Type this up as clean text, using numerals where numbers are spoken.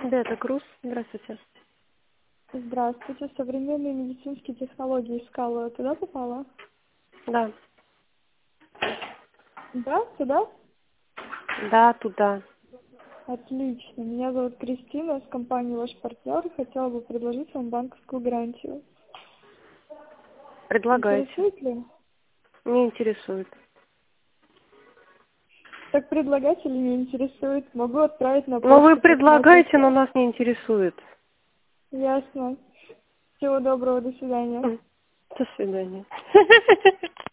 Бета Круз, здравствуйте. Здравствуйте. Современные медицинские технологии искала. Туда попала? Да. Да, туда? Да, туда. Отлично. Меня зовут Кристина, с компании «Ваш партнер». Хотела бы предложить вам банковскую гарантию. Предлагайте. Интересует ли? Не интересует. Так предлагать или не интересует? Могу отправить на Ну, вы почту предлагаете, посмотрите. но нас не интересует. Ясно. Всего доброго, до свидания. До свидания.